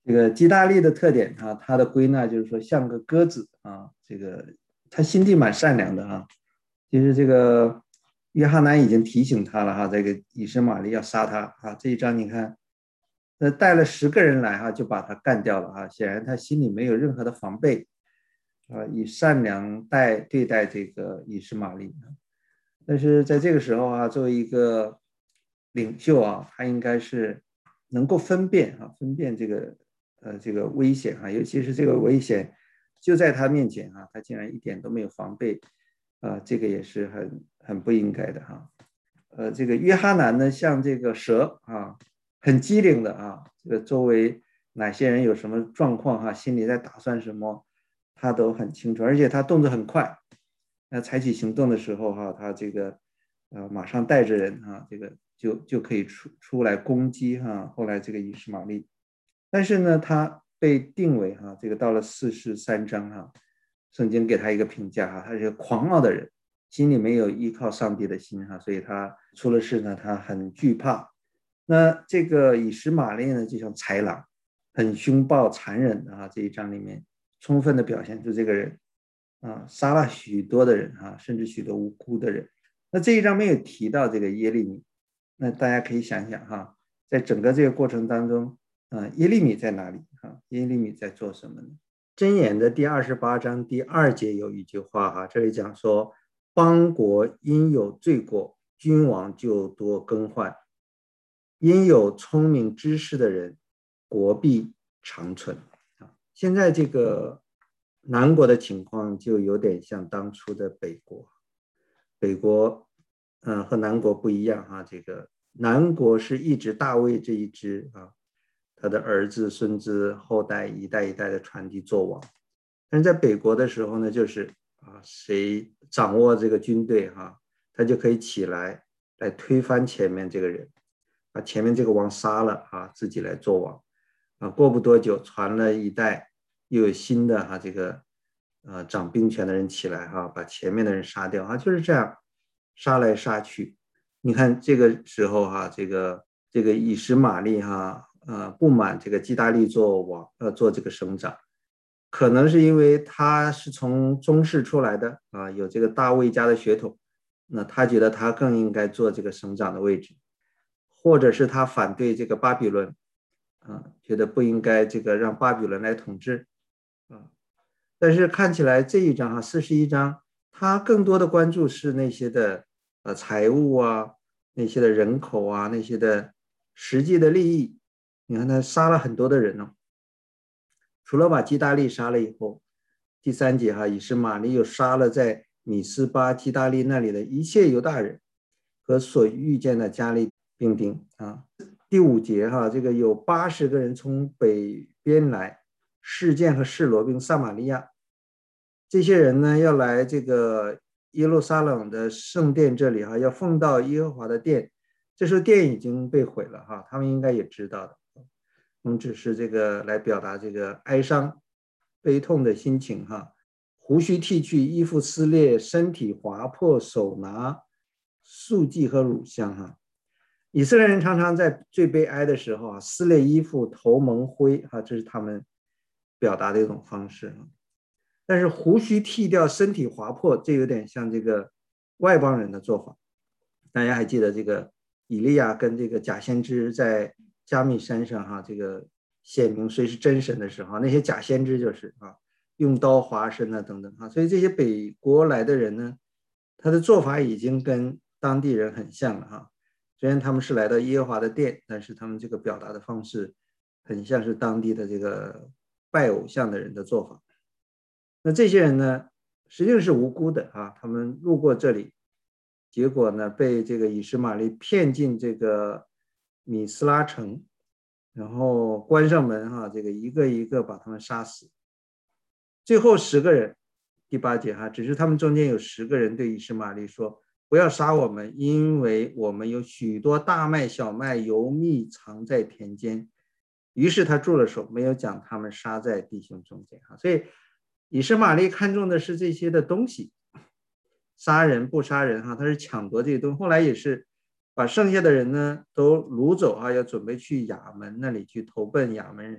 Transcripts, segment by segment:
这个基大利的特点啊，它的归纳就是说像个鸽子啊，这个他心地蛮善良的啊。其实这个约翰南已经提醒他了哈，这个以实玛利要杀他啊。这一章你看，带了10个人来哈，就把他干掉了啊。显然他心里没有任何的防备啊，以善良对待这个以实玛利。但是在这个时候啊，作为一个领袖啊，他应该是能够分辨这个危险啊，尤其是这个危险就在他面前啊，他竟然一点都没有防备啊，这个也是很不应该的哈。这个约哈南呢，像这个蛇啊，很机灵的啊，这个周围哪些人有什么状况哈，心里在打算什么，他都很清楚，而且他动作很快。那采取行动的时候哈，他这个马上带着人哈，这个就可以出来攻击哈。后来这个以实玛利，但是呢，他被定为哈，这个到了4世3章哈，圣经给他一个评价哈，他是个狂傲的人，心里没有依靠上帝的心哈，所以他出了事呢，他很惧怕。那这个以实玛利呢，就像豺狼，很凶暴残忍的啊，这一章里面充分的表现出这个人啊，杀了许多的人啊，甚至许多无辜的人。那这一章没有提到这个耶利米，那大家可以想想哈，在整个这个过程当中，耶利米在哪里啊？耶利米在做什么呢？箴言的第28章第2节有一句话哈，这里讲说，邦国因有罪过，君王就多更换；因有聪明知识的人，国必长存。现在这个南国的情况就有点像当初的北国，北国和南国不一样哈，这个南国是一直大卫这一支啊，他的儿子孙子后代一代一代的传递做王。但是在北国的时候呢，就是谁掌握这个军队哈，他就可以起来推翻前面这个人，把前面这个王杀了啊，自己来做王啊。过不多久，传了一代，又有新的这个掌兵权的人起来哈，把前面的人杀掉啊，就是这样杀来杀去。你看这个时候哈，这个以实玛利哈不满这个基大利做王做这个省长。可能是因为他是从中世出来的啊，有这个大卫家的血统，那他觉得他更应该做这个省长的位置，或者是他反对这个巴比伦啊，觉得不应该这个让巴比伦来统治啊。但是看起来这一章41章，他更多的关注是那些的财务啊，那些的人口啊，那些的实际的利益。你看他杀了很多的人呢。除了把基大利杀了以后，第3节以实玛利又杀了在米斯巴基大利那里的一切犹大人和所遇见的加利兵丁啊。第5节这个有80个人从北边来，示剑和示罗并撒玛利亚，这些人呢要来这个耶路撒冷的圣殿这里要奉到耶和华的殿。这时候殿已经被毁了他们应该也知道的。我们只是这个来表达这个哀伤、悲痛的心情胡须剃去，衣服撕裂，身体划破，手拿素祭和乳香以色列人常常在最悲哀的时候撕裂衣服，头蒙灰这是他们表达的一种方式但是胡须剃掉，身体划破，这有点像这个外邦人的做法。大家还记得这个以利亚跟这个假先知在加密山上这个显明谁是真神的时候，那些假先知就是用刀划身等等所以这些北国来的人呢，他的做法已经跟当地人很像了虽然他们是来到耶和华的殿，但是他们这个表达的方式很像是当地的这个拜偶像的人的做法。那这些人呢，实际上是无辜的他们路过这里，结果呢被这个以实玛利骗进这个米斯拉城，然后关上门这个一个一个把他们杀死。最后10个人，第8节只是他们中间有10个人对以实玛利说，不要杀我们，因为我们有许多大麦小麦油蜜藏在田间。于是他住了手，没有将他们杀在弟兄中间所以以实玛利看重的是这些的东西，杀人不杀人他是抢夺这些东西。后来也是把剩下的人呢都掳走要准备去亚门那里去投奔亚门人。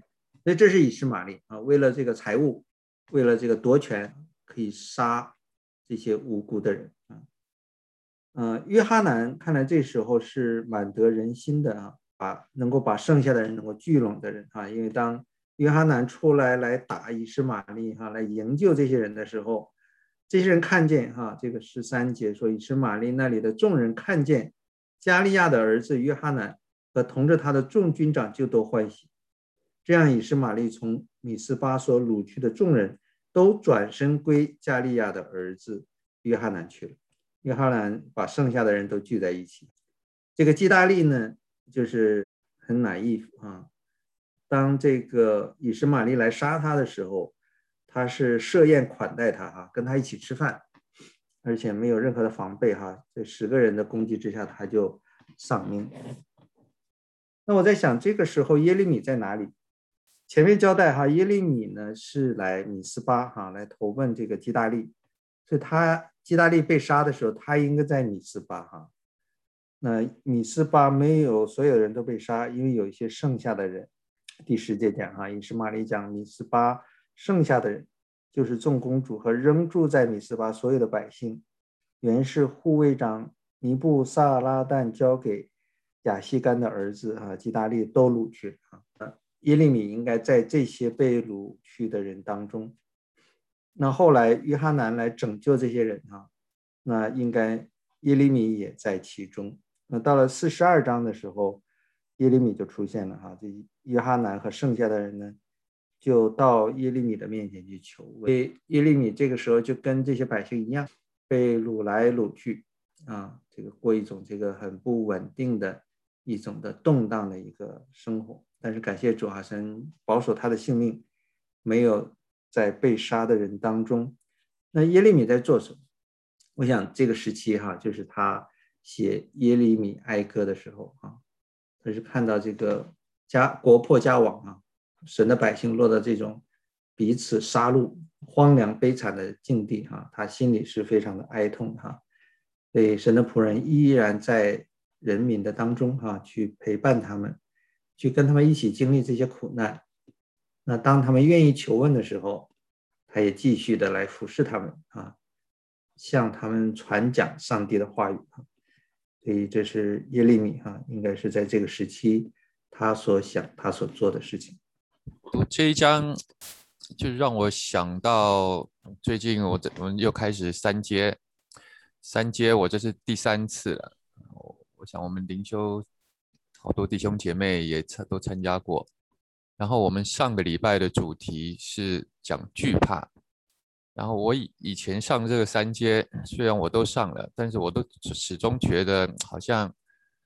所以这是以实玛利啊，为了这个财物，为了这个夺权，可以杀这些无辜的人啊。约哈难看来这时候是蛮得人心的啊，能够把剩下的人能够聚拢的人啊，因为当约哈难出来打以实玛利来营救这些人的时候，这些人看见这个13节说以实玛利那里的众人看见加利亚的儿子约哈难和同着他的众军长就都欢喜，这样以实玛利从米斯巴所掳去的众人都转身归加利亚的儿子约哈难去了。约哈难把剩下的人都聚在一起。这个基大利呢，就是很naïf当这个以实玛利来杀他的时候，他是设宴款待他跟他一起吃饭，而且没有任何的防备在10个人的攻击之下，他就丧命。那我在想，这个时候耶利米在哪里？前面交代耶利米呢是来米斯巴来投奔这个基大利，所以基大利被杀的时候，他应该在米斯巴那米斯巴没有所有人都被杀，因为有一些剩下的人。第10节讲以实玛利讲米斯巴剩下的人，就是众公主和仍住在米斯巴所有的百姓，原是护卫长尼布撒拉旦交给亚西干的儿子基大利都掳去耶利米应该在这些被掳去的人当中。那后来约哈难来拯救这些人那应该耶利米也在其中。那到了42章的时候，耶利米就出现了这约哈难和剩下的人呢，就到耶利米的面前去求问。耶利米这个时候就跟这些百姓一样，被掳来掳去这个过一种这个很不稳定的一种的动荡的一个生活。但是感谢主神保守他的性命，没有在被杀的人当中。那耶利米在做什么？我想这个时期就是他写耶利米哀歌的时候他是看到这个国破家亡神的百姓落到这种彼此杀戮、荒凉悲惨的境地他心里是非常的哀痛所以神的仆人依然在人民的当中去陪伴他们，去跟他们一起经历这些苦难。那当他们愿意求问的时候，他也继续的来服侍他们向他们传讲上帝的话语所以这是耶利米应该是在这个时期他所想他所做的事情。 读这一章就让我想到最近我们又开始三阶，我这是第3次了。我想我们灵修好多弟兄姐妹也都参加过。然后我们上个礼拜的主题是讲惧怕。然后我以前上这个3阶，虽然我都上了，但是我都始终觉得好像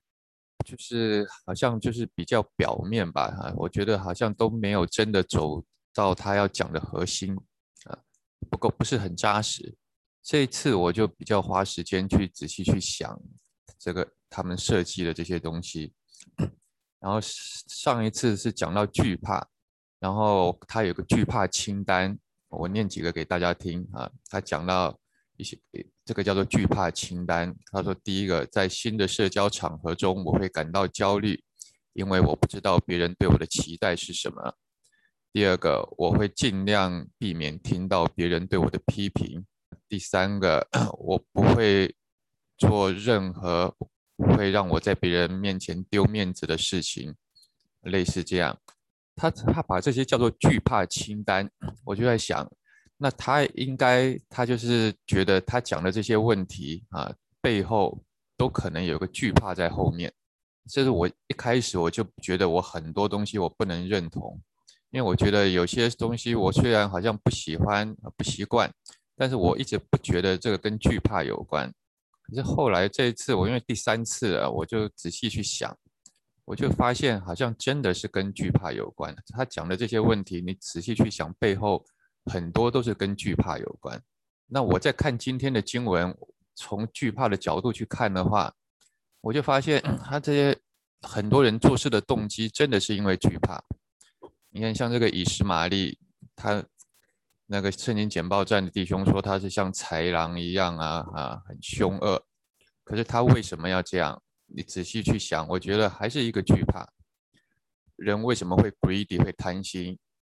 就是比较表面吧我觉得好像都没有真的走到他要讲的核心不是很扎实。这一次我就比较花时间去仔细去想这个他们设计的这些东西。然后上一次是讲到惧怕，然后他有个惧怕清单，我念几个给大家听他讲到一些这个叫做惧怕清单。他说第一个，在新的社交场合中我会感到焦虑，因为我不知道别人对我的期待是什么。第二个，我会尽量避免听到别人对我的批评。第三个，我不会做任何会让我在别人面前丢面子的事情，类似这样。他把这些叫做惧怕清单。我就在想，那他就是觉得他讲的这些问题背后都可能有个惧怕在后面。这是我一开始我就觉得我很多东西我不能认同，因为我觉得有些东西我虽然好像不喜欢不习惯，但是我一直不觉得这个跟惧怕有关。可是后来这一次我因为第3次了，我就仔细去想，我就发现好像真的是跟惧怕有关。他讲的这些问题你仔细去想，背后很多都是跟惧怕有关。那我在看今天的经文，从惧怕的角度去看的话，我就发现他这些很多人做事的动机真的是因为惧怕。你看像这个以实玛利，他那个圣经简报站的弟兄说他是像豺狼一样很凶恶。可是他为什么要这样？你仔细去想，我觉得还是一个惧怕。人为什么会 greedy 会贪心？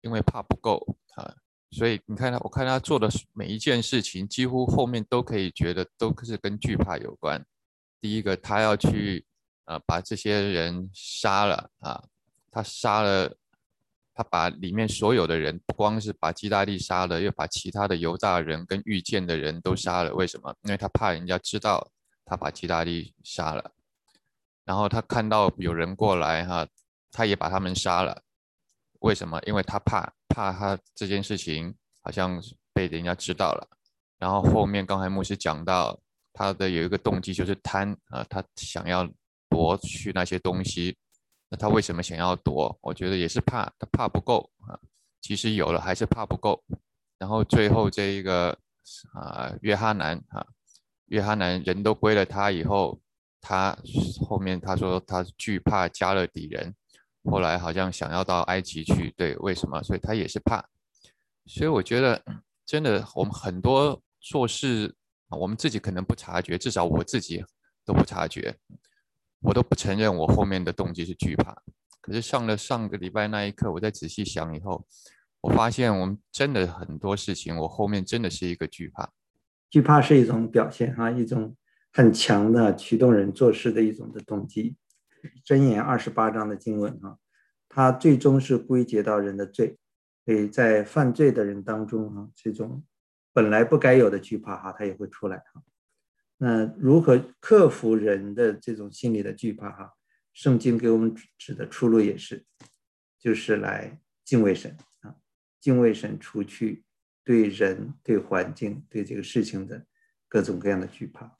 因为怕不够啊，所以你看他，我看他做的每一件事情，几乎后面都可以觉得都是跟惧怕有关。第一个，他要去把这些人杀了啊，他杀了，他把里面所有的人，不光是把基大利杀了，又把其他的犹大人跟遇见的人都杀了。为什么？因为他怕人家知道他把基大利杀了。然后他看到有人过来哈，他也把他们杀了。为什么？因为他怕他这件事情好像被人家知道了。然后后面刚才牧师讲到，他的有一个动机就是贪啊，他想要夺取那些东西。那他为什么想要夺？我觉得也是怕，他怕不够啊。其实有了还是怕不够。然后最后这一个约哈南约哈南人都归了他以后，他后面他说他惧怕加勒底人，后来好像想要到埃及去，对，为什么？所以他也是怕。所以我觉得真的，我们很多做事，我们自己可能不察觉，至少我自己都不察觉，我都不承认我后面的动机是惧怕。可是上了上个礼拜那一刻，我再仔细想以后，我发现我们真的很多事情，我后面真的是一个惧怕。 惧怕是一种表现哈，一种很强的驱动人做事的一种的动机。箴言28章的经文哈，它最终是归结到人的罪，所以在犯罪的人当中哈，这种本来不该有的惧怕哈，它也会出来哈。那如何克服人的这种心理的惧怕哈？圣经给我们指的出路也是，就是来敬畏神啊，敬畏神，除去对人、对环境、对这个事情的各种各样的惧怕。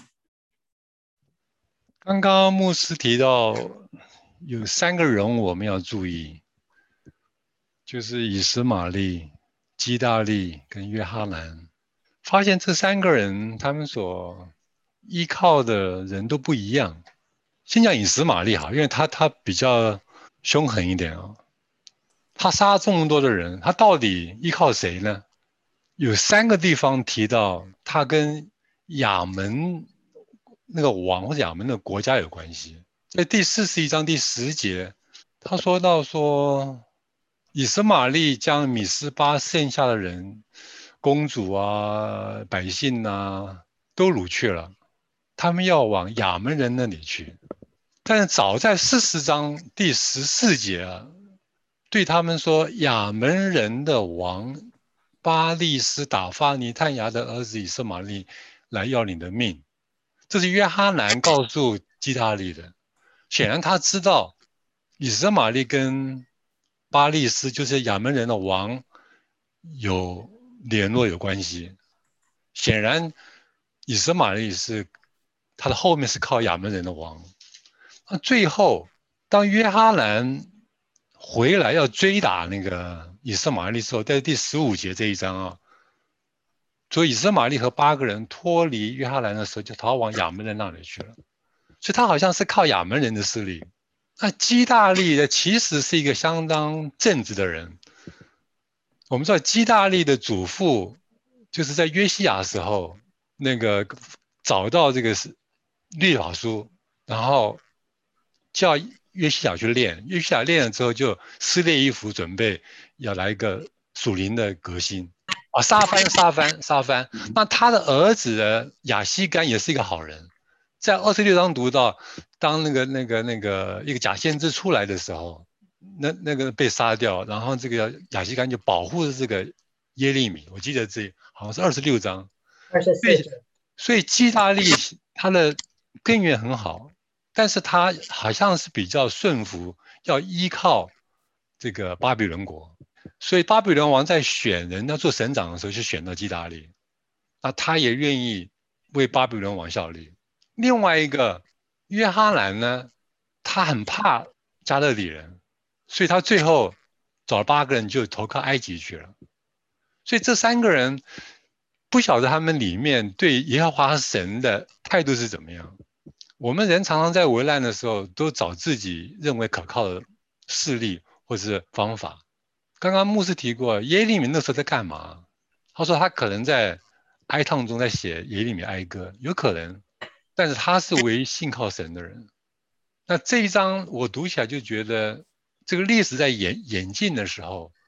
刚刚牧师提到有3个人我们要注意，就是以实玛利、基大利跟约哈南。发现这3个人他们所依靠的人都不一样。先讲以实玛利好，因为他比较凶狠一点啊。他杀这么多的人，他到底依靠谁呢？有3个地方提到他跟亚门那个王或者亚门的国家有关系。在第41章第10节，他说到说，以实玛利将米斯巴剩下的人，公主啊、百姓啊，都掳去了，他们要往亚门人那里去。但是早在40章第14节啊，对他们说，亚门人的王巴利斯打发尼探雅的儿子以实玛利来要你的命。这是约哈南告诉基大利的。显然他知道以实玛利跟巴利斯就是亚门人的王有联络有关系。显然以实玛利是他的后面是靠亚门人的王。那最后当约哈南回来要追打那个以实玛利之后，在第15节这一章啊，所以以实玛利和8个人脱离约哈南的时候，就逃往亚门人那里去了。所以他好像是靠亚门人的势力。那基大利的其实是一个相当正直的人。我们知道基大利的祖父就是在约西亚时候那个找到这个律法书，然后叫约西亚去练，约西亚练了之后就撕裂衣服，准备要来一个属灵的革新啊，杀番。那他的儿子亚西干也是一个好人，在26章读到，当那个一个假先知出来的时候，那个被杀掉，然后这个亚西干就保护着这个耶利米，我记得这好像是26章。所以基大利他的根源很好，但是他好像是比较顺服，要依靠这个巴比伦国。所以巴比伦王在选人要做省长的时候，就选到基大利，那他也愿意为巴比伦王效力。另外一个约哈南呢，他很怕加勒底人，所以他最后找了8个人就投靠埃及去了。所以这3个人不晓得他们里面对耶和华神的态度是怎么样。我们人常常在危难的时候都找自己认为可靠的势力或是方法。刚刚牧师提过耶利米那时候在干嘛，他说他可能在哀叹中在写耶利米哀歌，有可能，但是他是唯一信靠神的人。那这一章我读起来就觉得这个历史在演进的时候，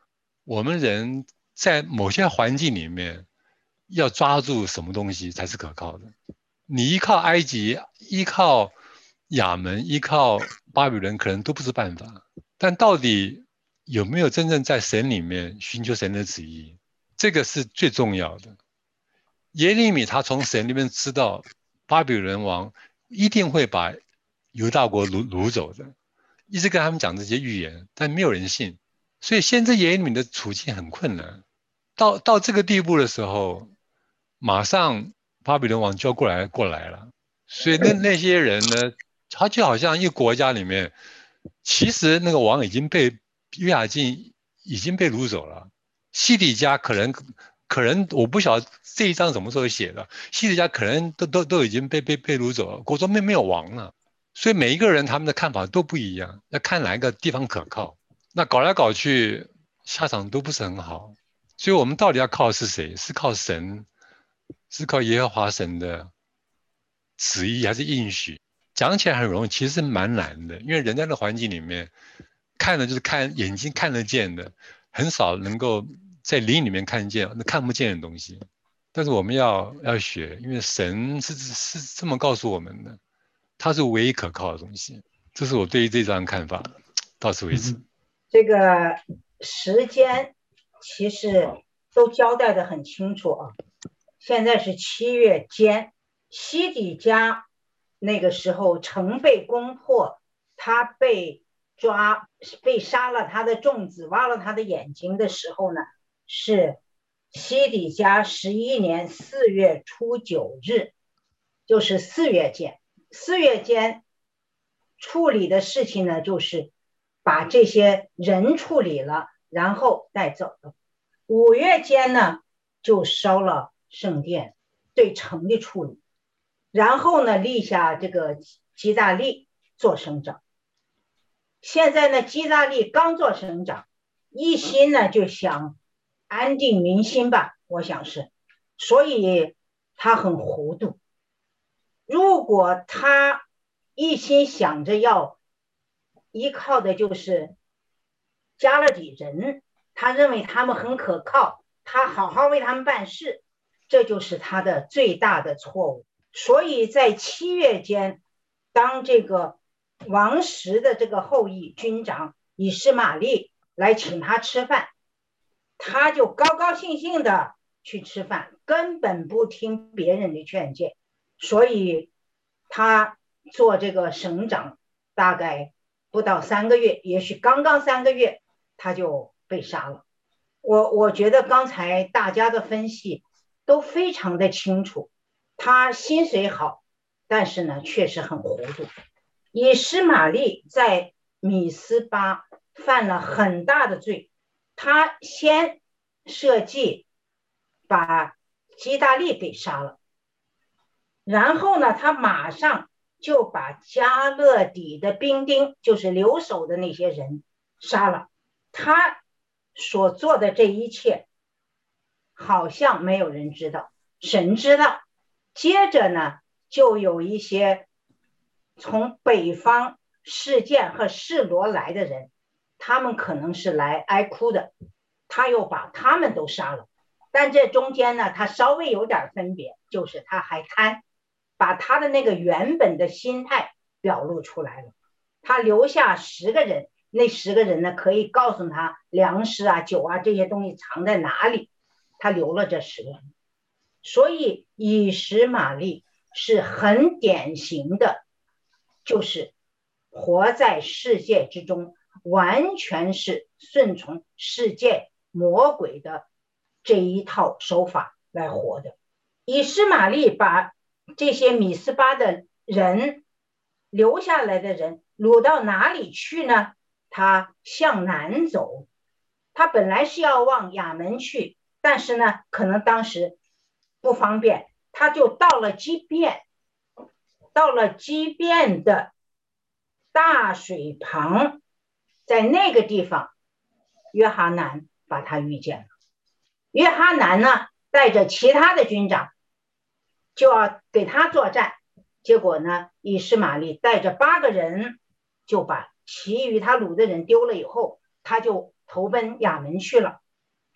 我们人在某些环境里面要抓住什么东西才是可靠的。你依靠埃及、依靠亚门、依靠巴比伦可能都不是办法，但到底有没有真正在神里面寻求神的旨意，这个是最重要的。耶利米他从神那边知道巴比伦王一定会把犹大国掳走的，一直跟他们讲这些预言，但没有人信，所以先知耶利米的处境很困难。到这个地步的时候，马上巴比伦王就要过来了，所以那些人呢，他就好像一个国家里面，其实那个王已经被约雅敬已经被掳走了，西底家可能我不晓得这一章什么时候写的，西底家可能都已经被掳走了，国中没有王了，所以每一个人他们的看法都不一样，要看哪一个地方可靠，那搞来搞去下场都不是很好。所以我们到底要靠的是谁？是靠神，是靠耶和华神的旨意还是应许？讲起来很容易，其实是蛮难的，因为人在那环境里面看的就是眼睛看得见的，很少能够在灵里面看见那看不见的东西。但是我们要学，因为神是这么告诉我们的，它是唯一可靠的东西。这是我对于这章的看法，到此为止。 这个时间其实都交代得很清楚啊。现在是7月间，西底家那个时候城被攻破，他被抓，被杀了他的众子，挖了他的眼睛的时候呢，是西底家11年4月初9日，就是4月间。4月间处理的事情呢，就是把这些人处理了，然后带走了。5月间呢，就烧了圣殿，对城的处理，然后呢，立下这个基大利做省长。现在呢，基大利刚做省长，一心呢就想安定民心吧，我想是，所以他很糊涂。如果他一心想着要依靠的就是加勒底人，他认为他们很可靠，他好好为他们办事，这就是他的最大的错误。所以在7月间，当这个王石的这个后裔军长以实玛利来请他吃饭，他就高高兴兴的去吃饭，根本不听别人的劝谏，所以他做这个省长大概不到3个月，也许刚刚3个月，他就被杀了。我觉得刚才大家的分析都非常的清楚，他薪水好，但是呢确实很糊涂。以实玛利在米斯巴犯了很大的罪，他先设计把基大利给杀了，然后呢他马上就把加勒底的兵丁，就是留守的那些人杀了。他所做的这一切好像没有人知道，神知道。接着呢，就有一些从北方示剑和示罗来的人，他们可能是来哀哭的，他又把他们都杀了。但这中间呢，他稍微有点分别，就是他还贪，把他的那个原本的心态表露出来了。他留下10个人，那10个人呢，可以告诉他粮食啊、酒啊这些东西藏在哪里，他留了这10个人。所以以实玛利是很典型的，就是活在世界之中，完全是顺从世界魔鬼的这一套手法来活的。以实玛利把这些米斯巴的人留下来的人掳到哪里去呢？他向南走，他本来是要往亚门去，但是呢可能当时不方便，他就到了基遍的大水旁，在那个地方约哈南把他遇见了。约哈南呢带着其他的军长就要给他作战，结果呢以实玛利带着8个人就把其余他掳的人丢了以后，他就投奔亚门去了。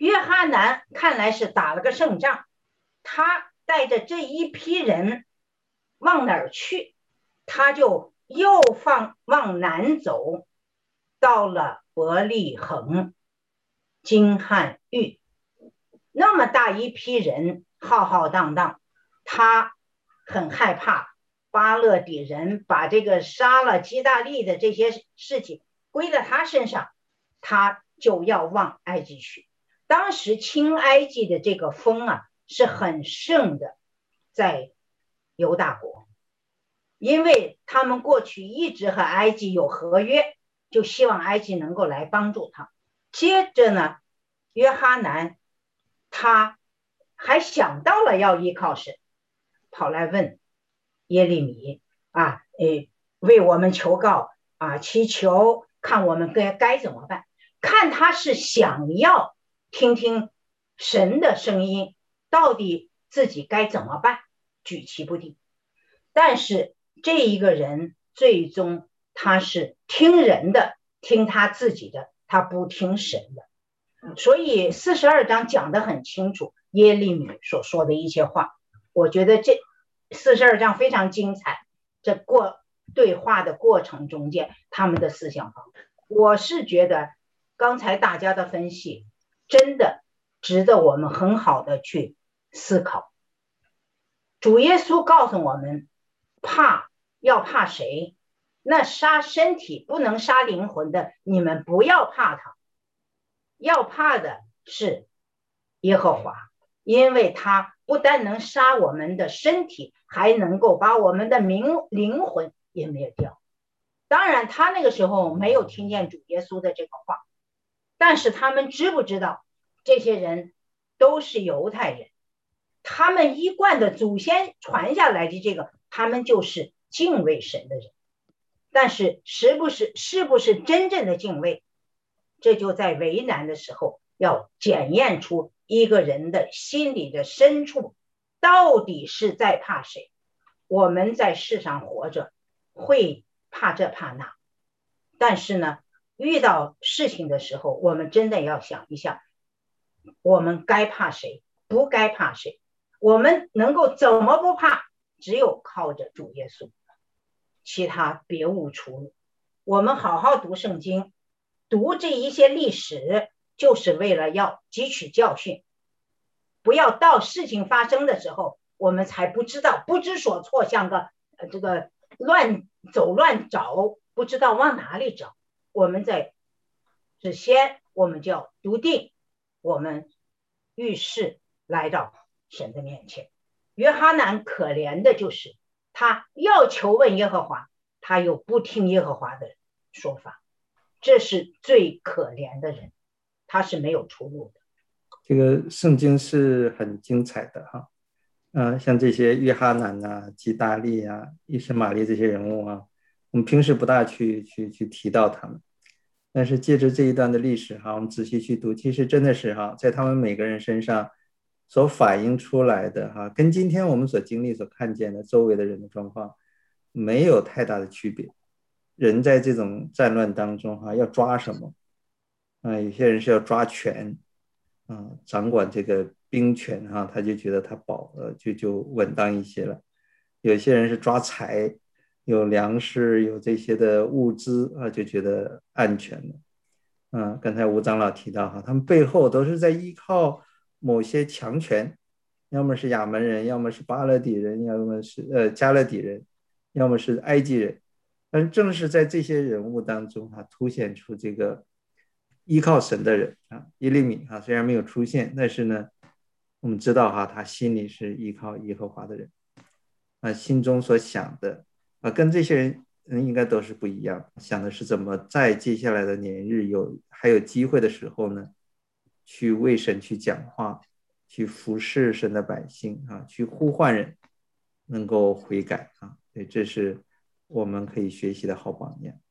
约哈南看来是打了个胜仗，他带着这一批人往哪儿去？他就又往南走，到了伯利恒、金汉峪，那么大一批人浩浩荡荡，他很害怕巴勒底人把这个杀了基大利的这些事情归到他身上，他就要往埃及去。当时亲埃及的这个风啊是很盛的，在犹大国，因为他们过去一直和埃及有合约，就希望埃及能够来帮助他。接着呢，约哈南他还想到了要依靠神，跑来问耶利米啊，为我们求告啊，祈求看我们该怎么办。看他是想要听听神的声音，到底自己该怎么办，举棋不定。但是这一个人最终他是听人的，听他自己的，他不听神的。所以42章讲得很清楚，耶利米所说的一些话，我觉得这42章非常精彩。这对话的过程中间，他们的思想方式，我是觉得刚才大家的分析真的值得我们很好的去思考。主耶稣告诉我们，要怕谁？那杀身体不能杀灵魂的，你们不要怕他，要怕的是耶和华，因为他不但能杀我们的身体，还能够把我们的灵魂也灭掉。当然他那个时候没有听见主耶稣的这个话，但是他们知不知道这些人都是犹太人，他们一贯的祖先传下来的这个，他们就是敬畏神的人。但是是不是真正的敬畏，这就在为难的时候要检验出一个人的心里的深处到底是在怕谁。我们在世上活着会怕这怕那，但是呢，遇到事情的时候，我们真的要想一下，我们该怕谁，不该怕谁。我们能够怎么不怕？只有靠着主耶稣，其他别无出路。我们好好读圣经，读这一些历史，就是为了要汲取教训，不要到事情发生的时候，我们才不知道，不知所措，像个这个乱找，不知道往哪里找。我们首先我们就要笃定，我们遇事来到神的面前。约哈南可怜的就是他要求问耶和华，他又不听耶和华的说法，这是最可怜的人，他是没有出路的。 这个圣经是很精彩的哈，像这些约哈南啊、基大利啊、以实玛利这些人物啊，我们平时不大去提到他们，但是借着这一段的历史哈，我们仔细去读，其实真的是哈，在他们每个人身上所反映出来的哈，跟今天我们所经历、所看见的周围的人的状况没有太大的区别。人在这种战乱当中哈，要抓什么？有些人是要抓权，掌管这个兵权哈，他就觉得他就稳当一些了。有些人是抓财，有粮食，有这些的物资啊，就觉得安全了。刚才吴长老提到哈，他们背后都是在依靠某些强权，要么是亚门人，要么是巴勒底人，要么是加勒底人，要么是埃及人。但正是在这些人物当中凸显出这个依靠神的人耶利米虽然没有出现，但是呢，我们知道他心里是依靠耶和华的人，心中所想的跟这些人应该都是不一样，想的是怎么在接下来的年日还有机会的时候呢，去为神去讲话，去服侍神的百姓去呼唤人能够悔改所以这是我们可以学习的好榜样。